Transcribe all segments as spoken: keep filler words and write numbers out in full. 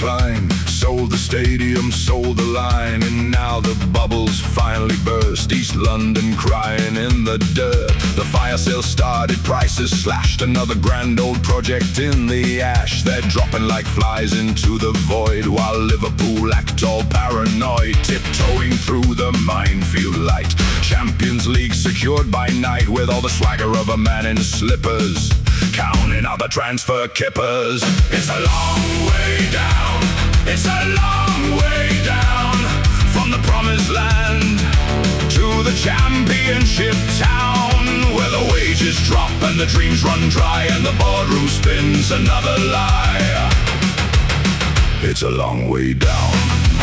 decline. Sold the stadium, sold the line, and now the bubbles finally burst. East London crying in the dirt. The fire sale started, prices slashed. Another grand old project in the ash. They're dropping like flies into the void, while Liverpool act all paranoid, tiptoeing through the minefield light. Champions League secured by night, with all the swagger of a man in slippers, counting out the transfer kippers. It's a long way down, it's a long way down, from the promised land to the championship town, where the wages drop and the dreams run dry, and the boardroom spins another lie. It's a long way down.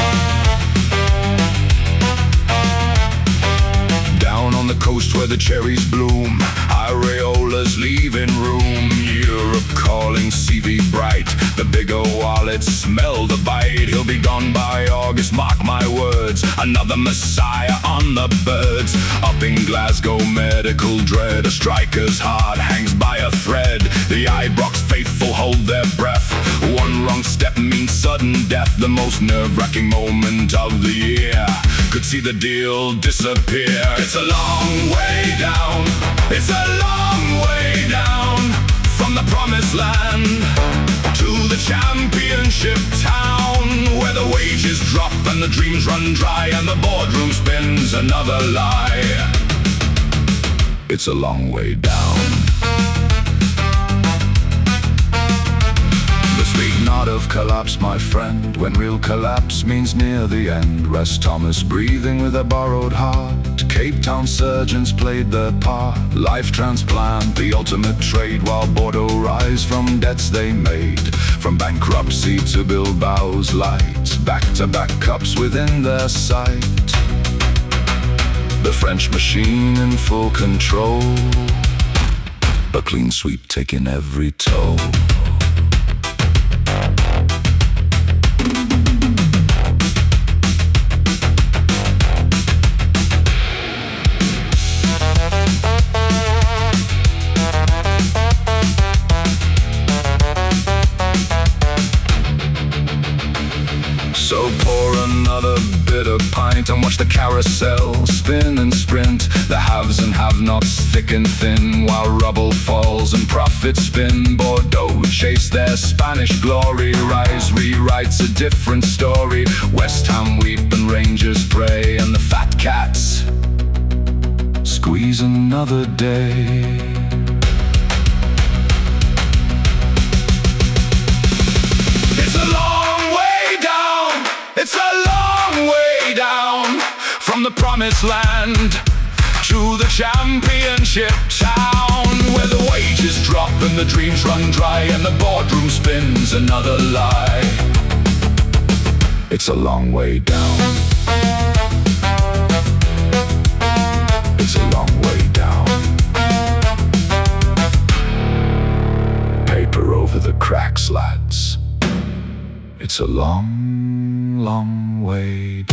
Down on the coast where the cherries bloom, Areola's leaving room. Europe calling C V bright, the bigger wallets smell the bite. He'll be gone by August, mark my words, another messiah on the birds. Up in Glasgow, medical dread, a striker's heart hangs by a thread. The Ibrox faithful hold their breath, one wrong step means sudden death. The most nerve-wracking moment of the year, could see the deal disappear. It's a long way down, it's a long way down, from the promised land to the championship town, where the wages drop and the dreams run dry, and the boardroom spins another lie. It's a long way down. Speak not of collapse, my friend, when real collapse means near the end. Rest Thomas breathing with a borrowed heart. Cape Town surgeons played their part. Life transplant, the ultimate trade, while Bordeaux rise from debts they made. From bankruptcy to Bilbao's light, back-to-back cups within their sight. The French machine in full control, a clean sweep taking every toe. So pour another bitter pint and watch the carousel spin and sprint. The haves and have-nots thick and thin, while rubble falls and profits spin. Bordeaux chase their Spanish glory, Rise rewrites a different story. West Ham weep and Rangers pray, and the fat cats squeeze another day. It's a long way down, from the promised land to the championship town, where the wages drop and the dreams run dry, and the boardroom spins another lie. It's a long way down. It's a long way down. Paper over the cracks, lads. It's a long long way